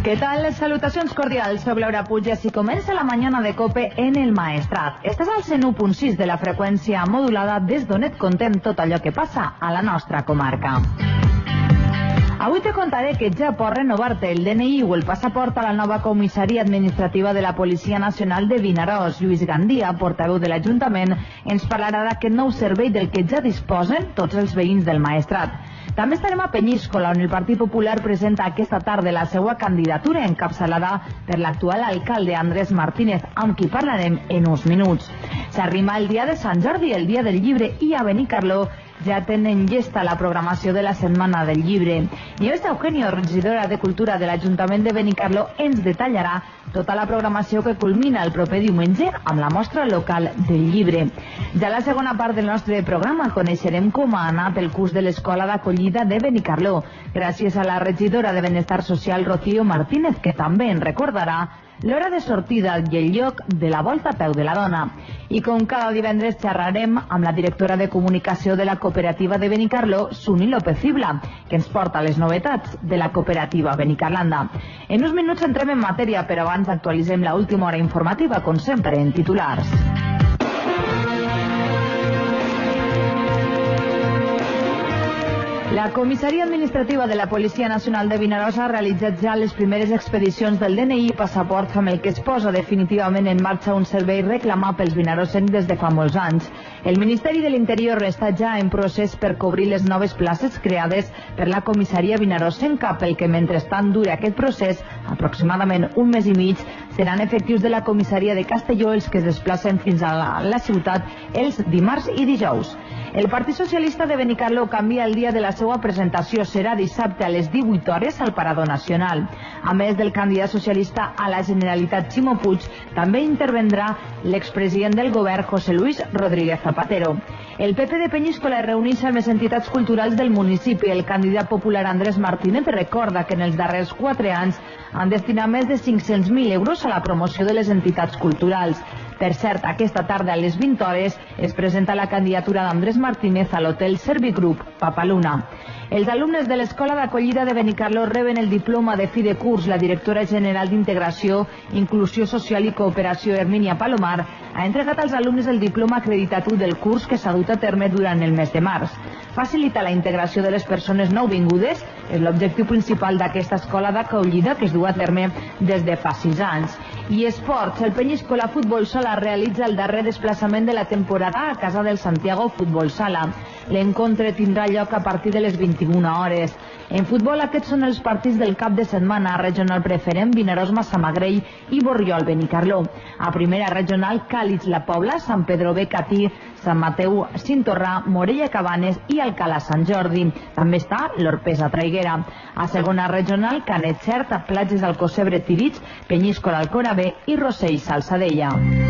¿Qué tal? Salutacions cordials. Soc Laura Puig i així comença la mañana de COPE en el Maestrat. Estàs al 101.6 de la freqüència modulada des d'on et contem tot allò que passa a la nostra comarca. Avui te contaré que ja pot renovar-te el DNI o el passaport a la nova comissaria administrativa de la Policia Nacional de Vinaròs. Lluís Gandia, portaveu de l'Ajuntament, ens parlarà d'aquest nou servei del que ja disposen tots els veïns del Maestrat. També estarem a Penyíscola, on el Partit Popular presenta aquesta tarda la seva candidatura encapçalada per l'actual alcalde Andrés Martínez, amb qui parlarem en uns minuts. S'arrima el dia de Sant Jordi, el dia del llibre, i a Benicarló ja tenen llesta la programació de la Setmana del Llibre. Nieves Eugenio, regidora de Cultura de l'Ajuntament de Benicarló, ens detallarà tota la programació que culmina el proper diumenge amb la mostra local del llibre. Ja a la segona part del nostre programa coneixerem com ha anat el curs de l'Escola d'Acollida de Benicarló, gràcies a la regidora de Benestar Social, Rocío Martínez, que també ens recordarà l'hora de sortida i el lloc de la volta a peu de la dona. I com cada divendres xerrarem amb la directora de comunicació de la cooperativa de Benicarló, Suni López Cibla, que ens porta les novetats de la cooperativa Benicarlanda. En uns minuts entrem en matèria, però abans actualitzem l'última hora informativa, com sempre, en titulars. La comissaria administrativa de la Policia Nacional de Vinaròs ha realitzat ja les primeres expedicions del DNI i passaport, amb el que es posa definitivament en marxa un servei reclamat pels vinaròsencs des de fa molts anys. El Ministeri de l'Interior està ja en procés per cobrir les noves places creades per la comissaria vinaròsenca, pel que mentrestant dure aquest procés, aproximadament un mes i mig, seran efectius de la comissaria de Castelló els que es desplacen fins a la ciutat els dimarts i dijous. El Partit Socialista de Benicarló canvia el dia de la seva presentació. Serà dissabte a les 18 hores al Parador Nacional. A més del candidat socialista a la Generalitat, Ximo Puig, també intervendrà l'expresident del govern, José Luis Rodríguez Zapatero. El PP de Penyíscola es reuneix amb les entitats culturals del municipi. El candidat popular Andrés Martínez recorda que en els darrers 4 anys han destinat més de 500.000 euros a la promoció de les entitats culturals. Per cert, aquesta tarda a les 20 hores es presenta la candidatura d'Andrés Martínez a l'hotel Servigroup Papaluna. Els alumnes de l'Escola d'Acollida de Benicarló reben el diploma de fi de curs. La directora general d'Integració, Inclusió Social i Cooperació, Hermínia Palomar, ha entregat als alumnes el diploma acreditatiu del curs que s'ha dut a terme durant el mes de març. Facilitar la integració de les persones nouvingudes és l'objectiu principal d'aquesta escola d'acollida que es du a terme des de fa 6 anys. I esports, el Penyíscola Futbol Sala realitza el darrer desplaçament de la temporada a casa del Santiago Futbol Sala. L'encontre tindrà lloc a partir de les 21 hores. En futbol, aquests són els partits del cap de setmana. Regional preferent, Vinaròs Massamagrell i Borriol Benicarló. A primera regional, Càlig La Pobla, Sant Pedro B Catí, Sant Mateu Cintorrà, Morella Cabanes i Alcalà Sant Jordi. També està l'Orpesa Traiguera. A segona regional, Canet Xert, Platges Alcocebre Tirits, Penyíscola Alcora B i Rossell Salsadella.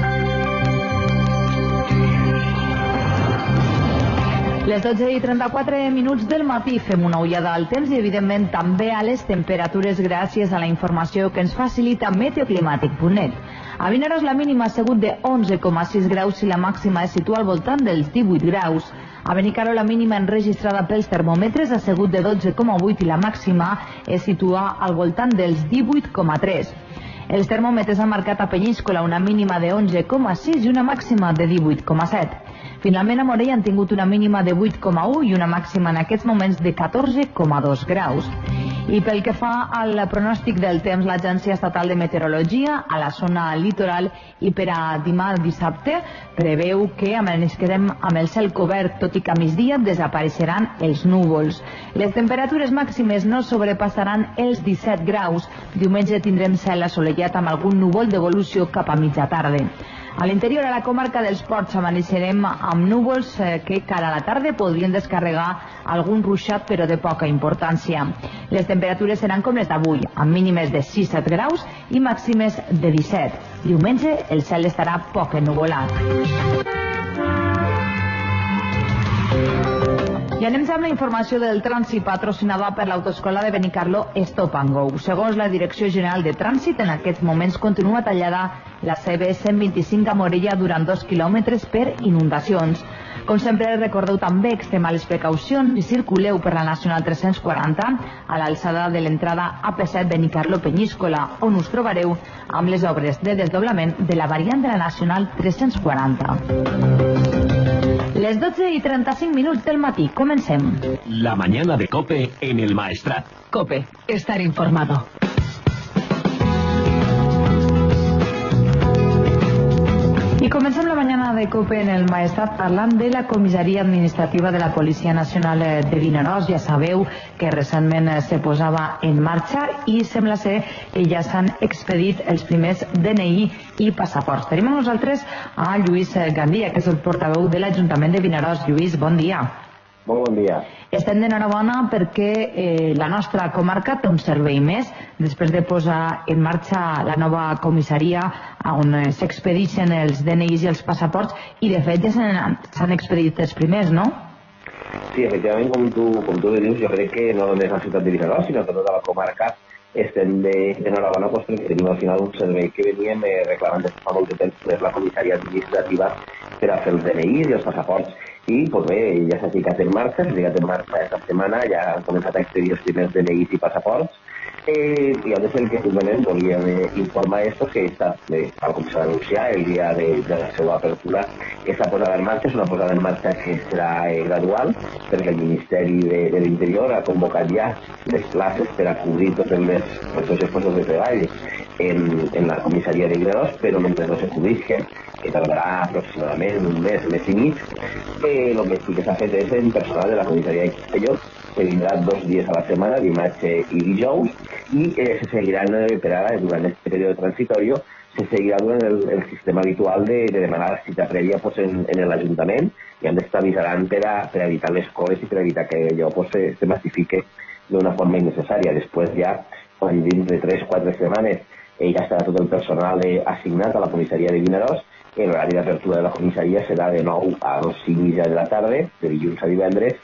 Les 12:34 del matí fem una ullada al temps i evidentment també a les temperatures gràcies a la informació que ens facilita meteoclimàtic.net. A Vinaròs la mínima ha sigut de 11,6 graus i la màxima es situa al voltant dels 18 graus. A Benicarló la mínima enregistrada pels termòmetres ha sigut de 12,8 i la màxima es situa al voltant dels 18,3. Els termòmetres han marcat a Penyíscola una mínima de 11,6 i una màxima de 18,7. Finalment, a Morella han tingut una mínima de 8,1 i una màxima en aquests moments de 14,2 graus. I pel que fa al pronòstic del temps, l'Agència Estatal de Meteorologia a la zona litoral i per a demà dissabte preveu que ens quedem amb el cel cobert, tot i que a migdia desapareixeran els núvols. Les temperatures màximes no sobrepassaran els 17 graus. Diumenge tindrem cel assolellat amb algun núvol d'evolució cap a mitja tarda. A l'interior, a la comarca dels Ports, amaneixerem amb núvols que cara a la tarda podrien descarregar algun ruixat, però de poca importància. Les temperatures seran com les d'avui, amb mínimes de 6-7 graus i màximes de 17. Diumenge el cel estarà poc ennuvolat. I anem amb la informació del trànsit patrocinada per l'autoescola de Benicarló Stop and Go. Segons la Direcció General de Trànsit, en aquests moments continua tallada la CB 125 a Morella durant 2 quilòmetres per inundacions. Com sempre, recordeu també extremar les precaucions i circuleu per la Nacional 340 a l'alçada de l'entrada AP7 Benicarló Penyíscola, on us trobareu amb les obres de desdoblament de la variant de la Nacional 340. Les 12:35 del matí. Comencem. La mañana de COPE en el Maestrat. COPE. Estar informado. I comencem la mañana de COPE en el Maestrat parlant de la comissaria administrativa de la Policia Nacional de Vinaròs. Ja sabeu que recentment se posava en marxa i sembla ser que ja s'han expedit els primers DNI i passaports. Tenim amb nosaltres a Lluís Gandia, que és el portaveu de l'Ajuntament de Vinaròs. Lluís, bon dia. Molt bon dia. Estem d'enhorabona perquè la nostra comarca té un servei més després de posar en marxa la nova comissaria on s'expedixen els DNIs i els passaports i de fet ja s'han expedit els primers, no? Sí, efectivament, com tu dius, jo crec que no només la ciutat de Vinaròs, sinó tota la comarca estem d'enhorabona perquè tenim al final un servei que veníem reclamant des de fa molt de temps, que és la comissaria administrativa per a fer els DNIs i els passaports. I, doncs bé, ja s'ha ficat en marxa, aquesta setmana, ja han començat a expedir els primers DNIs i passaports. I a més el que simplement volíem informar esto que està, tal com s'ha d'anunciar el dia de la seva apertura, aquesta posada en marxa és una posada en marxa que serà gradual, perquè el Ministeri de l'Interior ha convocat ja les places per a cobrir tots els postos de treball en la comissaria de Vinaròs, però mentre no se cobrisquen, que tardarà aproximadament un mes i mig, el que sí que s'ha fet és en personal de la comissaria de Castelló, que vindrà 2 dies a la setmana, dimarts i dijous, i se seguiran per ara, durant aquest període transitori, se seguirà durant el sistema habitual de demanar la cita prèvia en l'Ajuntament, i han d'estar avisant per a evitar les coles i per a evitar que allò se massifique d'una forma innecessària. Després ja, quan dins de 3-4 setmanes ja estarà tot el personal assignat a la comissaria de Vinaròs. L'horari d'apertura de la comissaria serà de 9 a 2:30 de la tarda, de dilluns a divendres,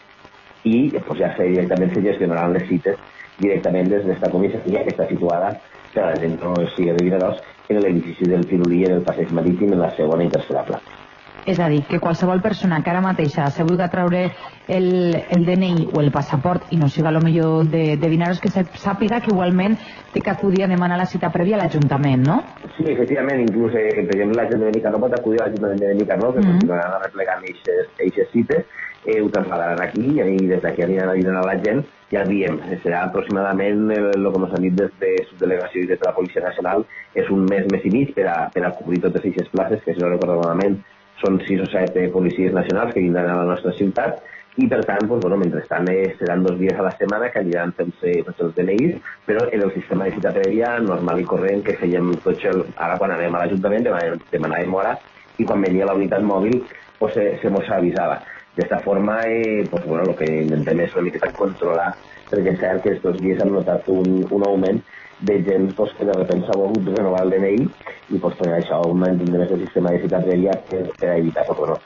i ja directament se gestionaran les cites directament des d'esta comissaria que està situada, per a la gent que no sigui de Vinaròs, en l'edifici del Pirulí, en el passeig marítim, en la segona i tercera planta. És a dir, que qualsevol persona que ara mateix se vulgui treure el DNI o el passaport i no siga a lo millor de Vinaròs, que sàpiga que igualment té que acudir a demanar la cita prèvia a l'Ajuntament, no? Sí, efectivament, inclús, per exemple, la gent de Benicarló pot acudir a l'Ajuntament de Benicarló, que continuaran replegant aquestes cites, ho trasladaran aquí i des d'aquí aniran a la gent. Ja diem, serà aproximadament el que ens han dit des de subdelegació i des de la Policia Nacional, és un mes i mig per a cobrir totes aquestes places, que si no recordo malament són 6 o 7 policies nacionals que vindran a la nostra ciutat, i per tant, mentrestant seran 2 dies a la setmana que aniran fent-se tots els DNIs, però en el sistema de cita prèvia normal i corrent que fèiem tots ara quan anem a l'Ajuntament, demanàvem hora, i quan venia la unitat mòbil se mos avisava. D'esta forma, el que intentem és una miqueta controlar, perquè és cert que aquests dies hem notat un augment de gent que de sobte s'ha volgut renovar el DNI i per això mantindrem més el sistema de cita prèvia per a evitar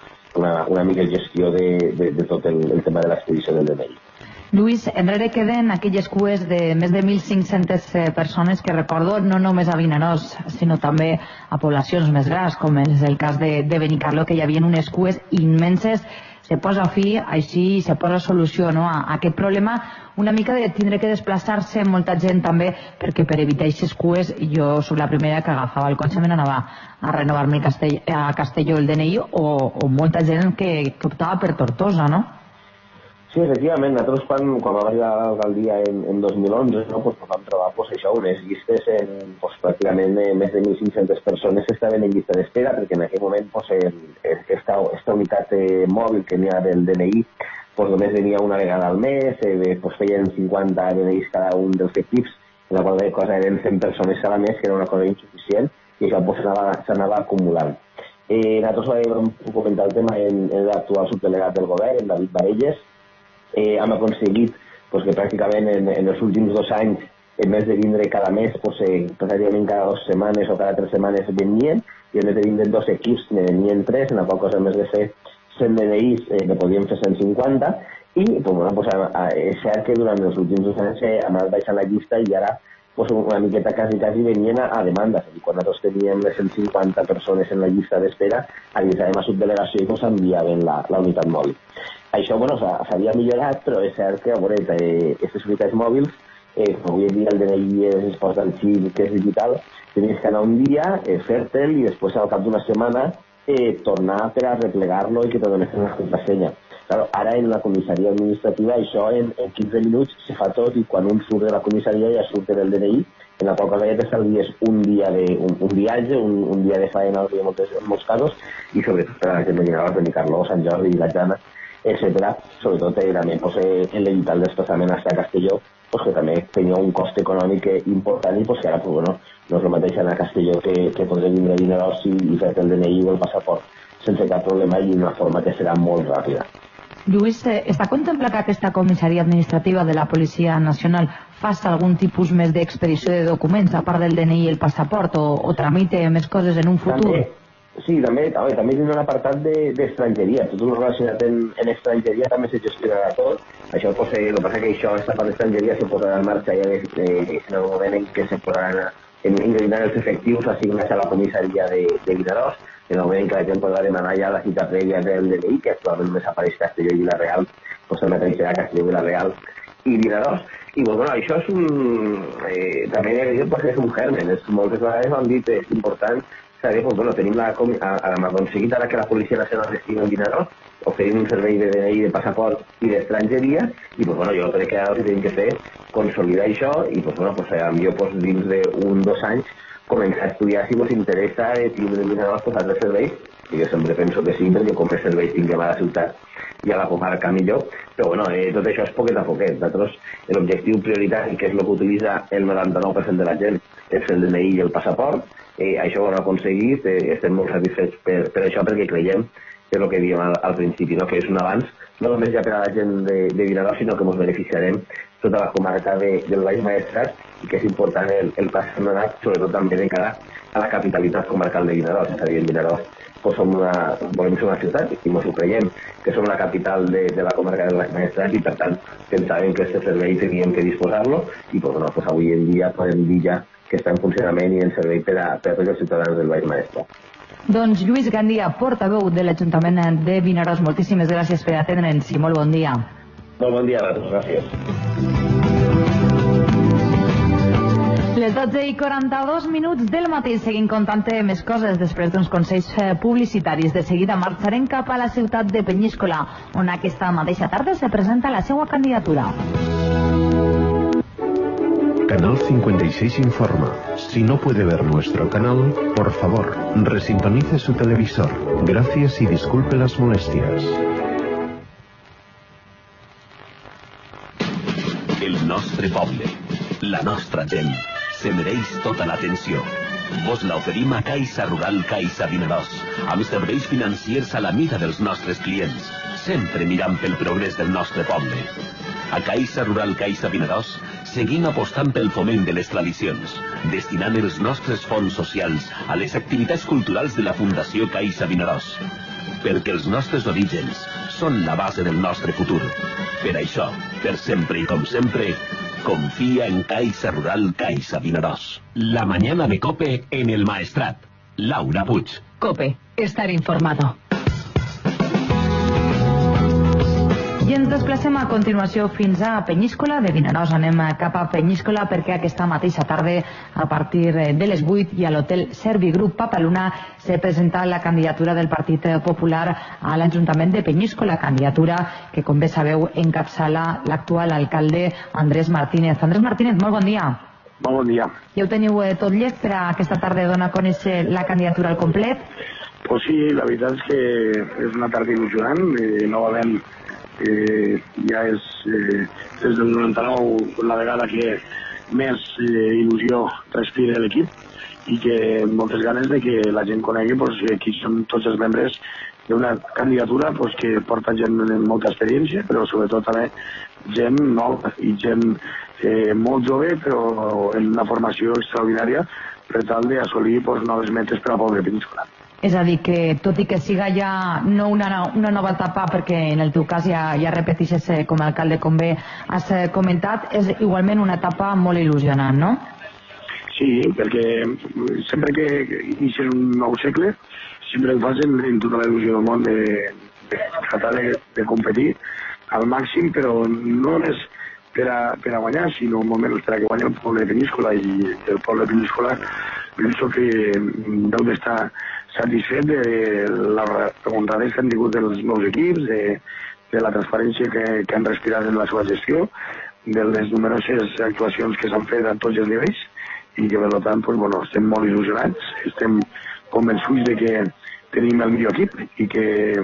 una millor gestió de tot el tema de l'expedició del DNI. Lluís, enrere queden aquelles cues de més de 1.500 persones que recordo no només a Vinaròs, sinó també a poblacions més grans, com és el cas de Benicarló, que hi havia unes cues immenses. Se posa fi, així se posa solució a aquest problema, una mica de tindre que desplaçar-se molta gent també, perquè per evitar aquestes cues jo soc la primera que agafava el cotxe i me n'anava a renovar-me a Castelló el DNI o molta gent que optava per Tortosa, no? Sí, efectivament, nosaltres quan va arribar a l'alcaldia en 2011 vam trobar això, unes llistes pràcticament més de 1.500 persones que estaven en llista d'espera, perquè en aquell moment aquesta unitat mòbil que n'hi ha del DNI només venia una vegada al mes, feien 50 DNIs cada un dels equips, la qual cosa eren 100 persones cada mes, que era una cosa insuficient, i això s'anava acumulant. Nosaltres vam comentar el tema en l'actual subdelegat del govern, en David Barelles. Hem aconseguit que pràcticament en els últims 2 anys, en més de vindre cada mes, pràcticament cada 2 setmanes o cada 3 setmanes venien, i en més de vindre 2 equips ne venien 3, en la qual cosa més de fer 100 DNIs que podíem fer 150, i és cert que durant els últims 2 anys hem anat baixant la llista i ara pues una miqueta quasi venien a demanda. És a dir, quan nosaltres teníem les 150 persones en la llista d'espera, avisàvem a subdelegació i ens enviaven la unitat mòbil. Això, bueno, s'havia millorat, però és cert que, a veure, aquestes unitats mòbils, avui en dia el DNI es posa al xip, que és digital, tenies que anar un dia, fer-te'l i després al cap d'una setmana tornar per a replegar-lo i que te donessin una contrasenya. Claro, ara en la comissaria administrativa això en 15 minuts se fa tot i quan un surt de la comissaria ja surt del DNI, en la qual cosa ja t'estalvies un viatge, un dia de faena en molts casos, i sobretot per a la gent de Vinaròs, de Carló, Sant Jordi, la Jana, etc. Sobretot també en l'evitar el desplaçament fins a Castelló, que també tenia un cost econòmic important i que ara no és el mateix anar a Castelló que poder vindre a Vinaròs i fer el DNI o el passaport sense cap problema i d'una forma que serà molt ràpida. Lluís, està contemplat que aquesta comissaria administrativa de la Policia Nacional faci algun tipus més d'expedició de documents, a part del DNI i el passaport, o tramite més coses en un futur? Sí, també tindrà un apartat d'estrangeria. Tot el relacionat en estrangeria també se gestionarà tot. Això, el que passa que això, esta part d'estrangeria se posarà en marxa ja en el moment en què se posaran ingresar els efectius assignats a la comissaria de Vinaròs, en el moment en què la gent podrà demanar ja la cita prèvia del DNI, que actualment només apareix Castelló i Vila-real, també apareixerà Castelló, Vila-real i Vinaròs. I bueno, això és també és un germen. Moltes vegades ho han dit, és important saber, tenim aconseguit ara que la Policia Nacional estigui en Vinaròs, oferim un servei de DNI, de passaport i d'estrangeria, i jo crec que ara el que tenim que fer consolidar això i millor dins d'un o 2 anys començar a estudiar si us interessa tindre en Vinaròs altres serveis, que jo sempre penso que sí, perquè com més serveis tinguem a la ciutat i a la comarca millor, però tot això és poquet a poquet. Nosaltres l'objectiu prioritari, que és el que utilitza el 99% de la gent, és el DNI i el passaport. Això ho hem aconseguit, estem molt satisfets per això, perquè creiem que és el que diem al principi, que és un avanç no només ja per a la gent de Vinaròs, sinó que ens beneficiarem tota la comarca del Baix Maestrat, i que és important el pas que hem donat, sobretot també de cara a la capitalitat comarcal de Vinaròs. És a dir, en Vinaròs volem ser una ciutat i ens ho creiem, que som la capital de la comarca del Baix Maestrat, i per tant pensàvem que aquest servei teníem que disposar-lo, i avui en dia podem dir ja que està en funcionament i en servei per a tots els ciutadans del Baix Maestrat. Doncs Lluís Gandia, portaveu de l'Ajuntament de Vinaròs, moltíssimes gràcies per atendre'ns i molt bon dia. Molt bon dia a tots, gràcies. Les 12:42 del matí seguim contant més coses després d'uns consells publicitaris. De seguida marxarem cap a la ciutat de Peñíscola, on aquesta mateixa tarda se presenta la seva candidatura. Canal 56 informa. Si no puede ver nuestro canal, por favor, resintonice su televisor. Gracias y disculpe las molestias. El nostre poble, la nostra gent, se mereix tota l'atenció. Vos l'oferim a Caixa Rural Caixa Vinaròs, amb serveis financiers a la mida dels nostres clients, sempre mirant pel progrés del nostre poble. A Caixa Rural Caixa Vinaròs seguim apostant pel foment de les tradicions, destinant els nostres fons socials a les activitats culturals de la Fundació Caixa Vinaròs, perquè els nostres orígens són la base del nostre futur. Per això, per sempre i com sempre, confía en Caixa Rural Caixa Vinaròs. La mañana de COPE en el Maestrat. Laura Puig. COPE, estar informado. I ens desplacem a continuació fins a Peñíscola de Vinaròs. Anem cap a Peñíscola perquè aquesta mateixa tarda, a partir de les 8, i a l'hotel Servigroup Papaluna se presenta la candidatura del Partit Popular a l'Ajuntament de Peñíscola, candidatura que, com bé sabeu, encapçala l'actual alcalde Andrés Martínez. Andrés Martínez, molt bon dia. Molt bon dia. Ja ho teniu tot llest per a aquesta tarda donar a conèixer la candidatura al complet? Pues sí, la veritat és que és una tarda il·lusionant. Novament ja és des del 99 la vegada que més il·lusió respira l'equip i que moltes ganes de que la gent conegui qui són tots els membres d'una candidatura que porta gent amb molta experiència, però sobretot també gent nova i gent molt jove, però en una formació extraordinària per tal d'assolir noves metes per al poble de Peñíscola. És a dir, que tot i que siga ja no una nova etapa, perquè en el teu cas ja repeteixes com a alcalde, com bé has comentat, és igualment una etapa molt il·lusionant, no? Sí, perquè sempre que inicies un nou segle, sempre ho fas en tota la il·lusió del món de tratar de competir al màxim, però no només per a guanyar, sinó molt menys per a que guanyi el poble de Peníscola, i el poble de Peníscola penso que deu d'estar satisfet de la remuntada que han tingut dels nous equips, de la transparència que han respirat en la seva gestió, de les numeroses actuacions que s'han fet a tots els nivells, i que per tant estem molt il·lusionats, estem convençuts de que tenim el millor equip i que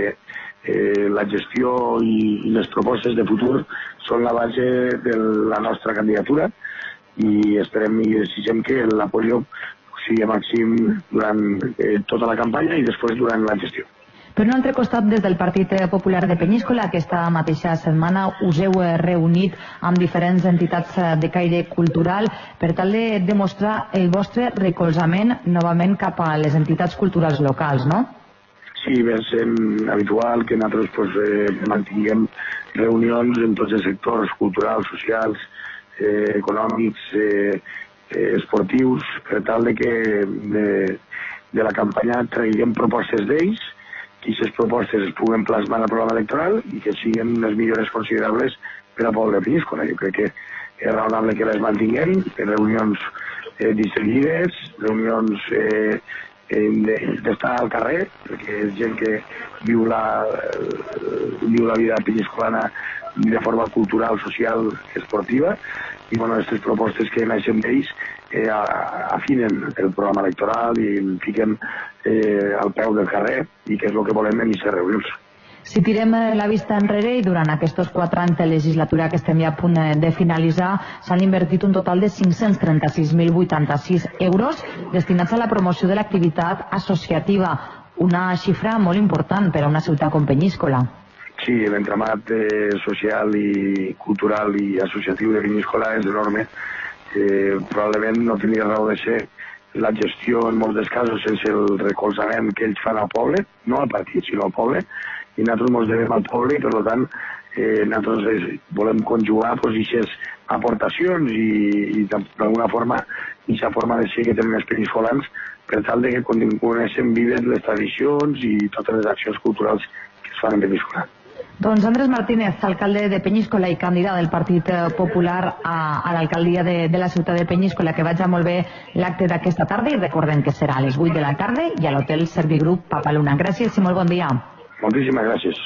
la gestió i les propostes de futur són la base de la nostra candidatura, i esperem i desitgem que l'apoyo sigui màxim durant tota la campanya i després durant la gestió. Per un altre costat, des del Partit Popular de Peníscola, aquesta mateixa setmana us heu reunit amb diferents entitats de caire cultural per tal de demostrar el vostre recolzament novament cap a les entitats culturals locals, no? Sí, és habitual que nosaltres mantinguem reunions en tots els sectors culturals, socials, econòmics, esportius, per tal de que de la campanya traguem propostes d'ells, que aquestes propostes es puguen plasmar al programa electoral i que siguin les millores considerables per al poble de Peníscola. Jo crec que és raonable que les mantinguem en reunions distribuïdes, reunions d'estar al carrer, perquè és gent que viu la vida peníscolana de forma cultural, social, esportiva, i aquestes propostes que naixen d'ells afinen el programa electoral i el fiquen al peu del carrer, i que és el que volem en aquestes reunions. Si tirem la vista enrere, i durant aquests 4 anys de legislatura que estem ja a punt de finalitzar, s'han invertit un total de 536.086 euros destinats a la promoció de l'activitat associativa, una xifra molt important per a una ciutat com Peníscola. Sí, l'entramat social i cultural i associatiu de Peníscola és enorme. Probablement no tindria raó de ser la gestió en molts dels casos sense el recolzament que ells fan al poble, no al partit, sinó al poble, i nosaltres ens devem al poble, i per tant nosaltres volem conjugar aquestes aportacions i d'alguna forma aquesta forma de ser que tenen els peníscolans per tal de que continuem vives les tradicions i totes les accions culturals que es fan en Peníscola. Doncs Andrés Martínez, alcalde de Peníscola i candidat del Partit Popular a l'alcaldia de la ciutat de Peníscola, que vagi molt bé l'acte d'aquesta tarda, i recordem que serà a les 8 de la tarda i a l'hotel Servigroup Papaluna. Gràcies i molt bon dia. Moltíssimes gràcies.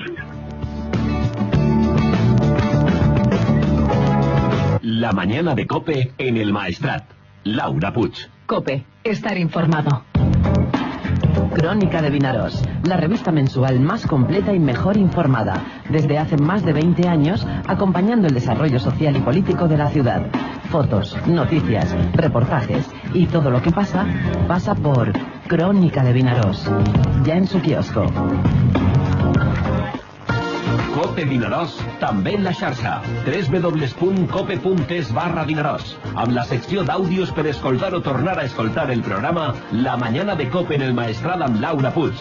La mañana de COPE en el Maestrat. Laura Puig. COPE, estar informado. Crónica de Vinaroz, la revista mensual más completa y mejor informada, desde hace más de 20 años, acompañando el desarrollo social y político de la ciudad. Fotos, noticias, reportajes y todo lo que pasa, pasa por Crónica de Vinaroz, ya en su kiosco. COPE Vinaroz, també en la xarxa, www.cope.es/Vinaroz, amb la secció d'àudios per escoltar o tornar a escoltar el programa La Mañana de COPE en el Maestrat amb Laura Puig,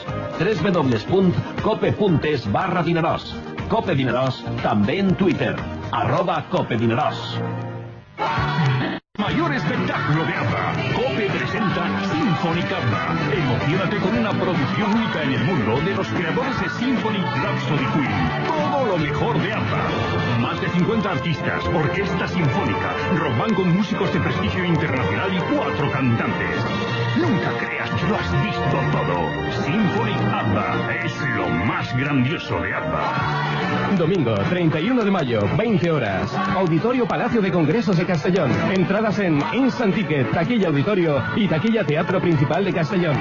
www.cope.es/Vinaroz. COPE Vinaroz, també en Twitter, @COPE Vinaroz. Mayor espectáculo de ABBA. COPE presenta Symphonic ABBA. Emocionate con una producción única en el mundo de los creadores de Symphonic Rhapsody Queen. Todo lo mejor de ABBA. Más de 50 artistas, orquesta sinfónica, rock band con músicos de prestigio internacional y 4 cantantes. Nunca creas que lo has visto todo. Symphonic ABBA es lo más grandioso de ABBA. Domingo 31 de mayo, 20 horas. Auditorio Palacio de Congresos de Castellón. Entradas en Instant Ticket, taquilla auditorio y taquilla Teatro Principal de Castellón.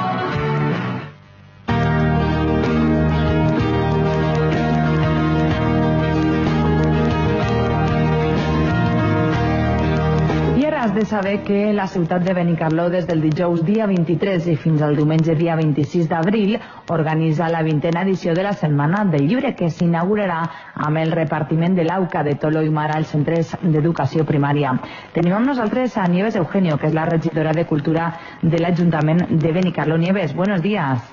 Has de saber que la ciutat de Benicarló des del dijous dia 23 i fins al diumenge dia 26 d'abril organitza la 20a edició de la Setmana del Llibre, que s'inaugurarà amb el repartiment de l'AUCA de Tolo i Mara als centres d'educació primària. Tenim amb nosaltres a Nieves Eugenio, que és la regidora de Cultura de l'Ajuntament de Benicarló. Nieves, buenos días.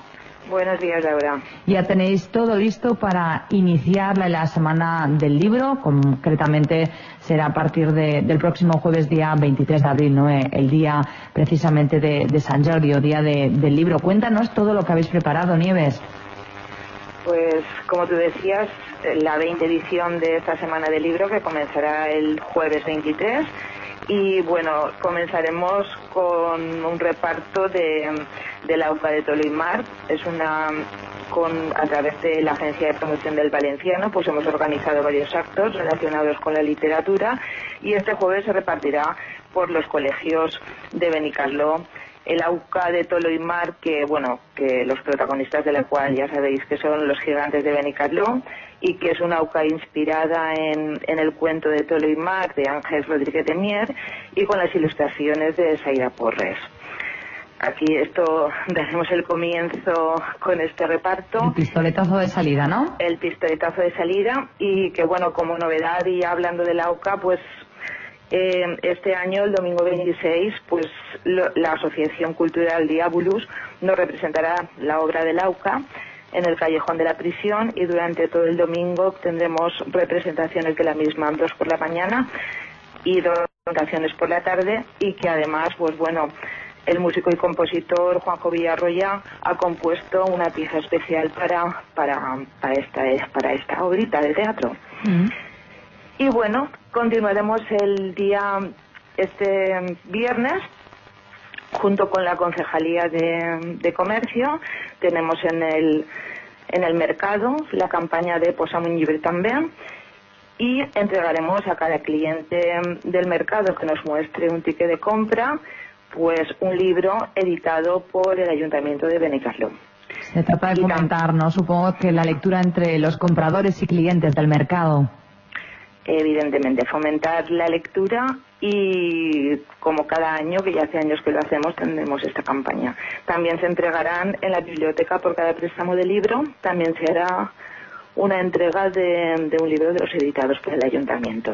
Buenos días, Laura. Ya tenéis todo listo para iniciar la semana del libro. Concretamente será a partir del próximo jueves, día 23 de abril, ¿no? El día precisamente de San Jordi, o día del libro. Cuéntanos todo lo que habéis preparado, Nieves. Pues, como tú decías, la 20 edición de esta semana del libro, que comenzará el jueves 23. Y bueno, comenzaremos con un reparto de la UCA de Tolo y Mar. Es a través de la Agencia de Promoción del Valenciano, pues hemos organizado varios actos relacionados con la literatura, y este jueves se repartirá por los colegios de Benicarló. El AUCA de Tolo y Mar, que los protagonistas de la cual ya sabéis que son los gigantes de Benicarló, y que es una AUCA inspirada en el cuento de Tolo y Mar de Ángel Rodríguez de Mier, y con las ilustraciones de Zaira Porres. Aquí daremos el comienzo con este reparto. El pistoletazo de salida, ¿no? El pistoletazo de salida, y que como novedad, y hablando de la AUCA, pues este año, el domingo 26, pues la Asociación Cultural Diabolus nos representará la obra del AUCA en el Callejón de la Prisión, y durante todo el domingo tendremos representaciones de la misma, 2 por la mañana y 2 representaciones por la tarde, y que además, el músico y compositor Juanjo Villarroya ha compuesto una pieza especial para esta obrita de teatro. Y continuaremos este viernes junto con la Concejalía de Comercio. Tenemos en el mercado la campaña de Posam un llibre también, y entregaremos a cada cliente del mercado que nos muestre un ticket de compra, pues un libro editado por el Ayuntamiento de Benicarló. Se trata de fomentar, ¿no? Supongo que la lectura entre los compradores y clientes del mercado. Evidentemente, fomentar la lectura, y como cada año, que ya hace años que lo hacemos, tendremos esta campaña. También se entregarán en la biblioteca por cada préstamo de libro. También se hará una entrega de un libro de los editados por el ayuntamiento.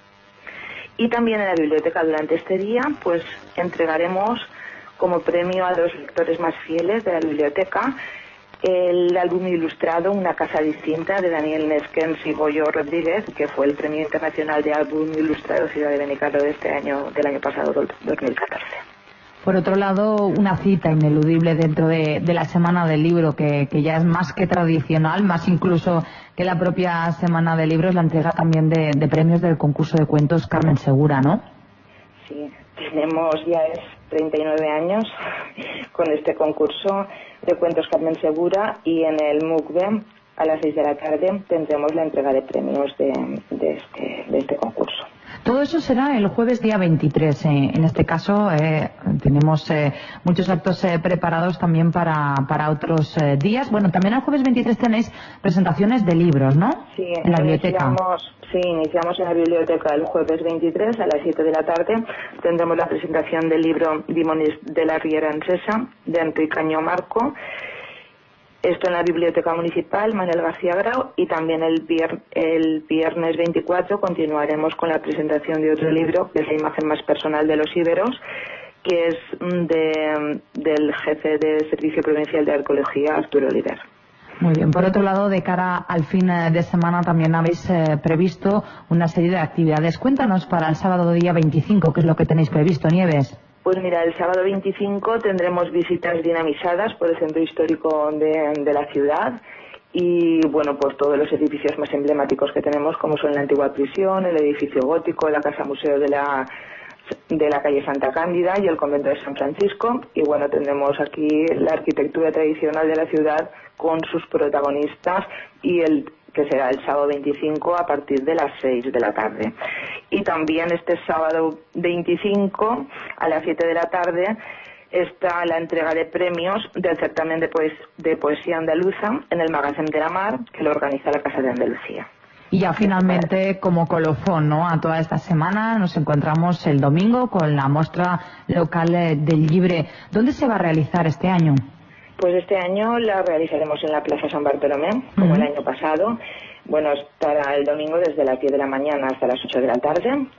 Y también en la biblioteca durante este día, pues entregaremos como premio a los lectores más fieles de la biblioteca el álbum ilustrado Una casa distinta, de Daniel Neskens y Goyo Rodríguez, que fue el premio internacional de álbum ilustrado Ciudad de Benicarló del año pasado, 2014. Por otro lado, una cita ineludible dentro de la Semana del Libro, que ya es más que tradicional, más incluso que la propia Semana del Libro, es la entrega también de premios del concurso de cuentos Carmen Segura, ¿no? Sí, ya es 39 años con este concurso de cuentos Carmen Segura, y en el MUCBE a las 6 de la tarde tendremos la entrega de premios de este concurso. Todo eso será el jueves día 23. En este caso tenemos muchos actos preparados también para otros días. Bueno, también el jueves 23 tenéis presentaciones de libros, ¿no? Sí, en la biblioteca. Iniciamos en la biblioteca el jueves 23 a las 7 de la tarde. Tendremos la presentación del libro Dimonis de la Riera Ancesa, de Enrique Cañó Marco. Esto en la Biblioteca Municipal Manuel García Grau, y también el viernes 24 continuaremos con la presentación de otro libro, que es La imagen más personal de los íberos, que es del jefe de Servicio Provincial de Arqueología, Arturo Oliver. Muy bien. Por otro lado, de cara al fin de semana también habéis previsto una serie de actividades. Cuéntanos para el sábado día 25, ¿qué es lo que tenéis previsto, Nieves? Pues mira, el sábado 25 tendremos visitas dinamizadas por el centro histórico de la ciudad, y pues todos los edificios más emblemáticos que tenemos, como son la antigua prisión, el edificio gótico, la casa museo de la calle Santa Cándida y el convento de San Francisco. Y tendremos aquí la arquitectura tradicional de la ciudad con sus protagonistas, y que será el sábado 25 a partir de las 6 de la tarde. Y también este sábado 25 a las 7 de la tarde está la entrega de premios del certamen de poesía andaluza en el Magazín de la Mar, que lo organiza la Casa de Andalucía. Y ya finalmente, como colofón, ¿no?, a toda esta semana, nos encontramos el domingo con la muestra local del Llibre. ¿Dónde se va a realizar este año? Pues este año la realizaremos en la Plaza San Bartolomé, como el año pasado. Estará el domingo desde las 10 de la mañana hasta las 8 de la tarde.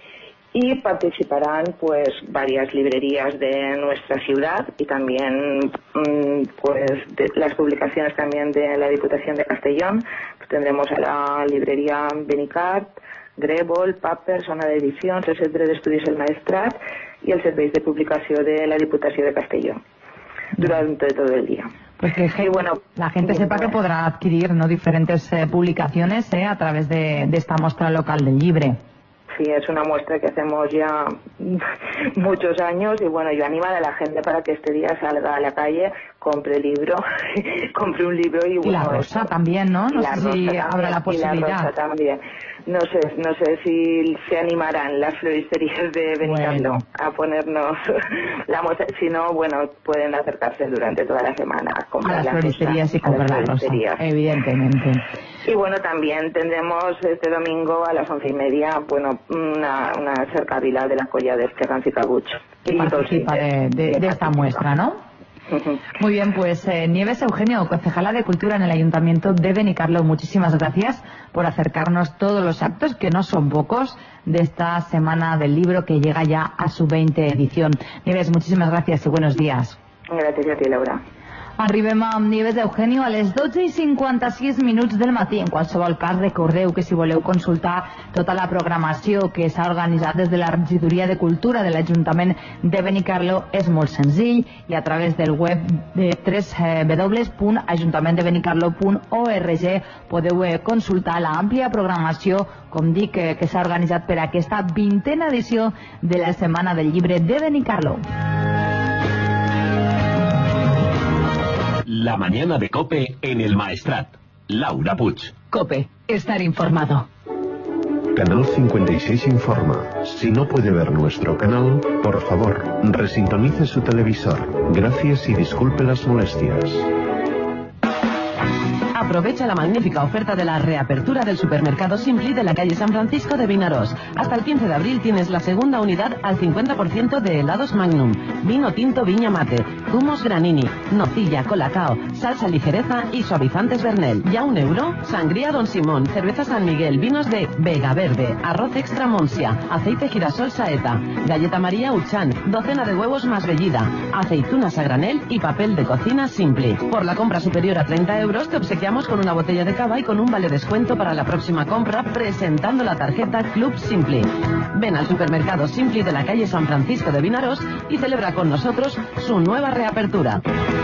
y participarán pues varias librerías de nuestra ciudad y también pues de las publicaciones también de la Diputación de Castellón. Pues tendremos a la librería Benicart, Grèvol, Paper, Zona d'Edicions, el Centre d'Estudis El Maestrat y el Servei de Publicació de la Diputació de Castellón durante todo el día. Pues que la gente sepa que podrá adquirir, ¿no?, diferentes publicaciones a través de esta muestra local del Llibre. Sí, es una muestra que hacemos ya muchos años y bueno, yo animo a la gente para que este día salga a la calle, compre un libro y bueno... Y la rosa también, ¿no? No sé si habrá la posibilidad. Y la rosa también. No sé si se animarán las floristerías de Benicarló a ponernos la muestra. Si no, bueno, pueden acercarse durante toda la semana a comprar a las floristerías y comprar la rosa, evidentemente. Y bueno, también tendremos este domingo a las 11:30, bueno, una cercavila de las Collades que Ranci Cabuch. Que participa de esta muestra, ¿no? Muy bien, pues Nieves Eugenio, concejala de Cultura en el Ayuntamiento de Benicarló, muchísimas gracias por acercarnos todos los actos, que no son pocos, de esta Semana del Libro que llega ya a su 20 edición. Nieves, muchísimas gracias y buenos días. Gràcies a ti, Laura. Arribem amb Nieves Eugenio a les 12:56 del matí. En qualsevol cas, recordeu que si voleu consultar tota la programació que s'ha organitzat des de la Regidoria de Cultura de l'Ajuntament de Benicarló és molt senzill i a través del web de www.ajuntamentdebenicarlo.org podeu consultar l'àmplia programació, com dic, que s'ha organitzat per aquesta 20a edició de la Setmana del Llibre de Benicarló. La mañana de COPE en el Maestrat. Laura Puig. COPE, estar informado. Canal 56 informa. Si no puede ver nuestro canal, por favor, resintonice su televisor. Gracias y disculpe las molestias. Aprovecha la magnífica oferta de la reapertura del supermercado Simpli de la calle San Francisco de Vinaròs. Hasta el 15 de abril tienes la segunda unidad al 50% de helados Magnum, vino tinto Viña Mate, zumos Granini, nocilla, colacao, salsa ligereza y suavizantes Bernel. ¿Ya €1? Sangría Don Simón, cerveza San Miguel, vinos de Vega Verde, arroz extra Monsia, aceite girasol Saeta, galleta María Uchán, docena de huevos más bellida, aceitunas a granel y papel de cocina Simpli. Por la compra superior a €30 te obsequiamos con una botella de cava y con un vale descuento para la próxima compra presentando la tarjeta Club Simpli. Ven al supermercado Simpli de la calle San Francisco de Vinaròs y celebra con nosotros su nueva reapertura.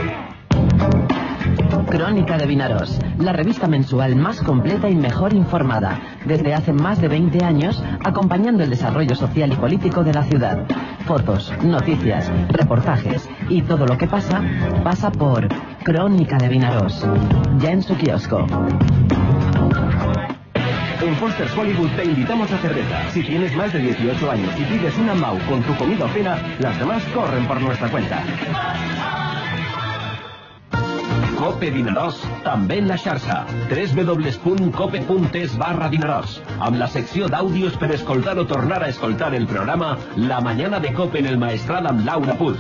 Crónica de Vinaròs, la revista mensual más completa y mejor informada, desde hace más de 20 años, acompañando el desarrollo social y político de la ciudad. Fotos, noticias, reportajes y todo lo que pasa, pasa por Crónica de Vinaròs, ya en su kiosco. En Foster's Hollywood te invitamos a cerveza. Si tienes más de 18 años y pides una Mau con tu comida o cena, las demás corren por nuestra cuenta. COPE Vinaròs, també en la xarxa. www.cope.es/Vinaròs. Amb la secció d'àudios per escoltar o tornar a escoltar el programa La mañana de COPE en el Maestrat amb Laura Puig.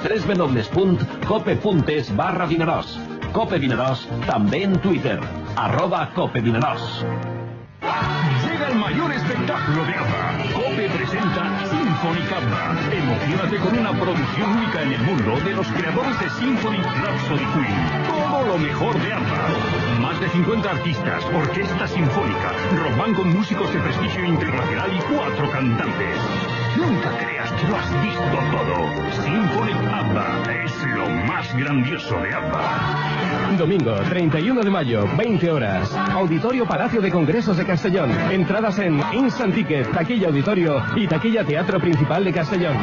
www.cope.es/Vinaròs. COPE Vinaròs, també en Twitter. @COPE Vinaròs. Llega el mayor espectáculo de ABBA. COPE presenta Symphonic ABBA. Emocionate con una producción única en el mundo de los creadores de Symphonic Rhapsody Queen. Todo lo mejor de ABBA. Más de 50 artistas, orquesta sinfónica, rock band con músicos de prestigio internacional y 4 cantantes. Nunca creas que lo has visto todo. Symphonic ABBA es lo más grandioso de ABBA. Domingo, 31 de mayo, 20 horas. Auditorio Palacio de Congresos de Castellón. Entradas en Instant Ticket, taquilla auditorio y taquilla Teatro Principal de Castellón.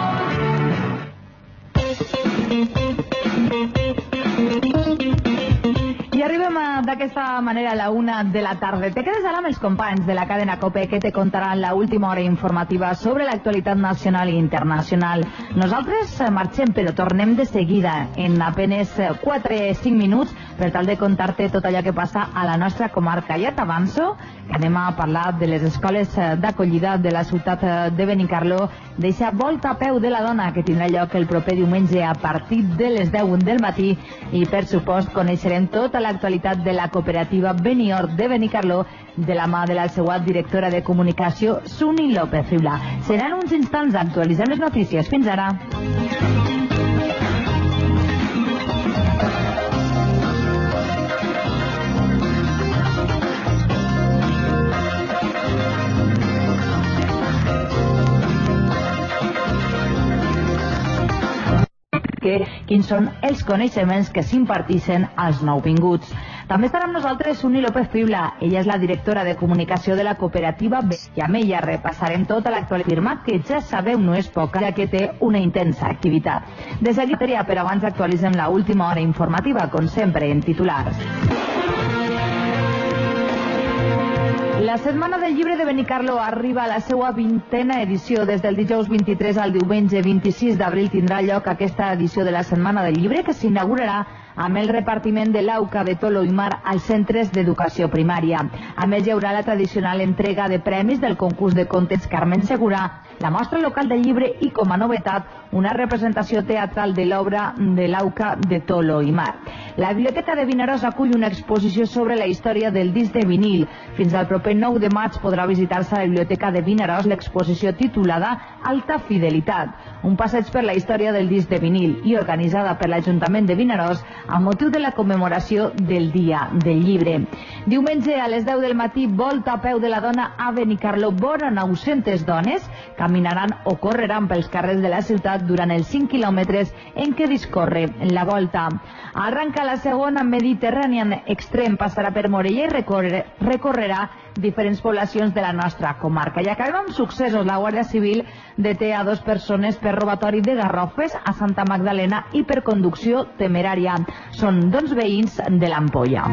I arribem d'aquesta manera a la 1 de la tarda. Te quedes ara amb els companys de la cadena COPE que te contaran la última hora informativa sobre l'actualitat nacional i internacional. Nosaltres marxem, però tornem de seguida en apenes 4-5 minuts per tal de contar-te tot allò que passa a la nostra comarca. Ja t'avanço que anem a parlar de les escoles d'acollida de la ciutat de Benicarló, d'eixa volta a peu de la dona que tindrà lloc el proper diumenge a partir de les 10 del matí i, per supost, coneixerem tota l'actualitat de la cooperativa Benior de Benicarló de la mà de la seva directora de comunicació, Suni López Friula. Seran uns instants, actualitzem les notícies. Fins ara. Quins són els coneixements que s'impartixen als nouvinguts. També estarà amb nosaltres Suni López Friula. Ella és la directora de comunicació de la cooperativa B, i amb ella repassarem tota l'actualitat, firma que ja sabeu no és poca, ja que té una intensa activitat. De seguida, però abans actualitzem la última hora informativa, com sempre, en titulars. La Setmana del Llibre de Benicarló arriba a la seva 20a edició. Des del dijous 23 al diumenge 26 d'abril tindrà lloc aquesta edició de la Setmana del Llibre, que s'inaugurarà amb el repartiment de l'Auca de Tolo i Mar als centres d'educació primària. A més, hi haurà la tradicional entrega de premis del concurs de contes Carmen Segura, la mostra local del llibre i, com a novetat, una representació teatral de l'obra de l'Auca de Tolo i Mar. La Biblioteca de Vinaròs acull una exposició sobre la història del disc de vinil. Fins al proper 9 de maig podrà visitar-se a la Biblioteca de Vinaròs l'exposició titulada Alta Fidelitat, un passeig per la història del disc de vinil, i organitzada per l'Ajuntament de Vinaròs amb motiu de la commemoració del Dia del Llibre. Diumenge a les 10 del matí, volta a peu de la dona a Benicarló. Vora 900 dones caminaran o correran pels carrers de la ciutat durant els 5 quilòmetres en què discorre la volta. Arranca la segona Mediterranean Extreme, passarà per Morella i recorrerà diferents poblacions de la nostra comarca. I acabem amb successos. La Guàrdia Civil deté a 2 persones per robatori de garrofes a Santa Magdalena i per conducció temerària. Són 2 veïns de l'Ampolla.